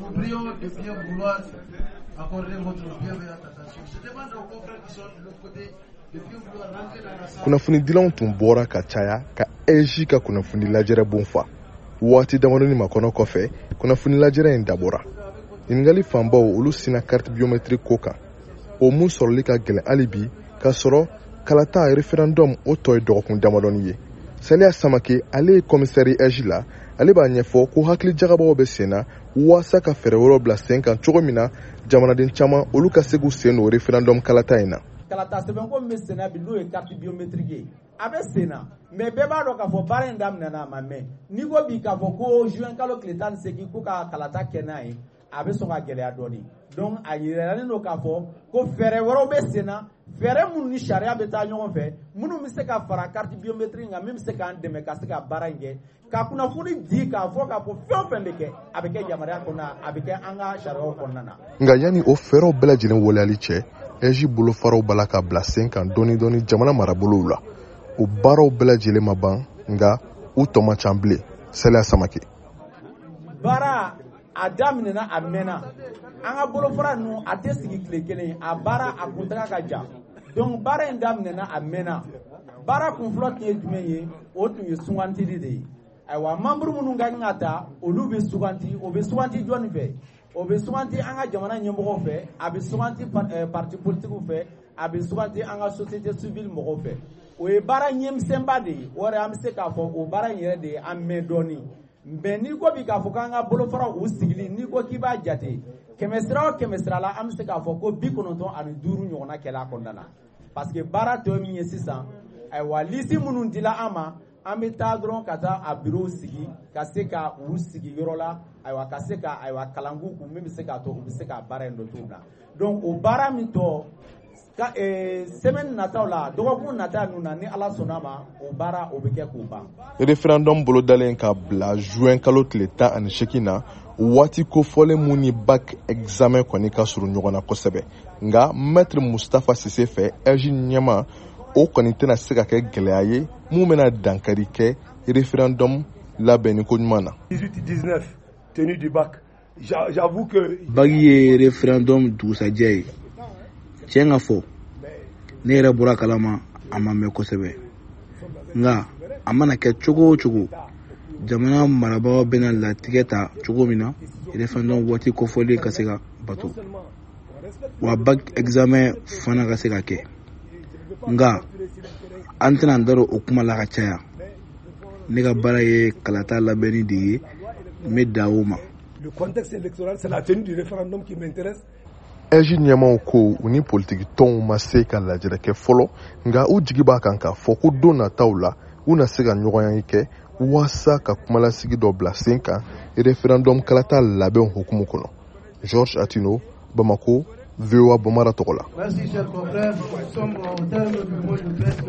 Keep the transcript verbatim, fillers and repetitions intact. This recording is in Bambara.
vous prions de bien vouloir accorder votre bienveillante attention. Je demande aux confrères qui sont de l'autre côté de bien vouloir rentrer dans la salle. Kunnafoni dilanw tun bɔra ka caya ka eji ka kunnafoni lajɛrɛ bon fa waati damadɔni makɔnɔ kɔfɛ kunnafoni lajɛrɛ in dabɔra ɲininkali fanbaw olu sina carte biométrique ko kan o mun sɔrɔli ka gɛlɛn hali bi ka sɔrɔ kalata référendum o tɔ ye dɔgɔkun damadɔni ye Saliya Samake ale ye commissaire eji la ale b'a ɲɛfɔ ko hakili jagabɔw bɛ sen na waasa ka fɛɛrɛ wɛrɛw bila sen kan cogo min na jamanaden caman olu ka se k'u sen don référendum kalata in na. Kalata sɛbɛnko min bɛ sen na bi n'o ye carte biométrique ye a bɛ sen na mais bɛɛ b'a dɔn k'a fɔ baara in daminɛna a ma mɛn n'i ko bi k'a fɔ ko juin kalo tile tan ni seegin ko ka kalata kɛ n'a ye a bɛ sɔn ka gɛlɛya dɔɔni donc a yiralen don k'a fɔ ko fɛɛrɛ wɛrɛw bɛ sen na fɛɛrɛ minnu ni sariya bɛ taa ɲɔgɔn fɛ minnu bɛ se ka fara carte biométrique kan min bɛ se k'an dɛmɛ ka se ka baara in kɛ ka kunnafoni di k'a fɔ k'a fɔ fɛn o fɛn bɛ kɛ a bɛ kɛ yamaruya kɔnɔna a bɛ kɛ an ka sariyaw kɔnɔna na. Nka yanni o fɛɛrɛw bɛɛ lajɛlen waleyali cɛ eji bolofaraw bala ka bila sen kan dɔɔni dɔɔni jamana marabolow la o baaraw bɛɛ lajɛlen ma ban nka u tɔ ma ca bilen Saliya Samake. Baara a daminɛna a mɛnna an ka bolofara ninnu a tɛ sigi tile kelen a baara a kuntaga ka jan donc baara in daminɛna a mɛnna baara kunfɔlɔ tun ye jumɛn ye o tun ye sugantili de ye ayiwa membre minnu ka kan ka ta olu bɛ suganti o bɛ suganti jɔnni fɛ o bɛ suganti an ka jamana ɲɛmɔgɔw fɛ a bɛ suganti parti politiques fɛ a bɛ suganti an ka société civile mɔgɔw fɛ o ye baara ɲɛmisɛnba de ye o yɛrɛ an bɛ se k'a fɔ o baara in yɛrɛ de ye an mɛn dɔɔni mais n'i ko bi k'a fɔ k'an ka bolofara u sigili n'i ko k'i b'a jate kɛmɛ sira o kɛmɛ sira la an bɛ se k'a fɔ ko bi kɔnɔntɔn ani duuru ɲɔgɔnna kɛla kɔnɔna na parce que baara tɔ min ye sisan ayiwa liste minnu dila an ma an bɛ taa dɔrɔn ka taa a bureau sigi ka se ka u sigi yɔrɔ la ayiwa ka se ka ayiwa kalangu kun min bɛ se k'a to u bɛ se ka baara in dɔ cogo min na donc o baara min tɔ ka semaine nataw la dɔgɔkun nata ninnu na ni ala sɔnna ma o baara o bɛ kɛ k'o ban. Référendum bolodalen ka bila juin kalo tile tan ani seegin na waati kofɔlen mun ni bac examen kɔni ka surun ɲɔgɔn na kosɛbɛ nka maître Mustafa Sise fɛ eji ɲɛma o kɔni tɛna se ka kɛ gɛlɛya ye mun bɛna dankari kɛ référendum labɛnni ko ɲuman na. dix-huit dix-neuf tenue du bac j'avoue que bac ye référendum dugusajɛ ye tiɲɛ ka fɔ ne yɛrɛ bɔra kalama a ma mɛn kosɛbɛ nka a mana kɛ cogo o cogo jamana marabagaw bɛna latigɛ ta cogo min na référendum waati kofɔlen ka se ka bato wa bac examen fana ka se ka kɛ nka an tɛna an da o kuma la ka caya ne ka baara ye kalata labɛnni de ye n bɛ da o ma. Le contexte électoral c'est la tenue du référendum qui m'intéresse. eji ɲɛmaw ko u ni politiki tɔnw ma se ka lajɛrɛ kɛ fɔlɔ nka u jigi b'a kan k'a fɔ ko don nataw la u na se ka ɲɔgɔnya kɛ waasa ka kumalasigi dɔ bila sen kan référendum kalata labɛn hukumu kɔnɔ. Georges Atino, Bamako, V O A Bamara tɔgɔ la.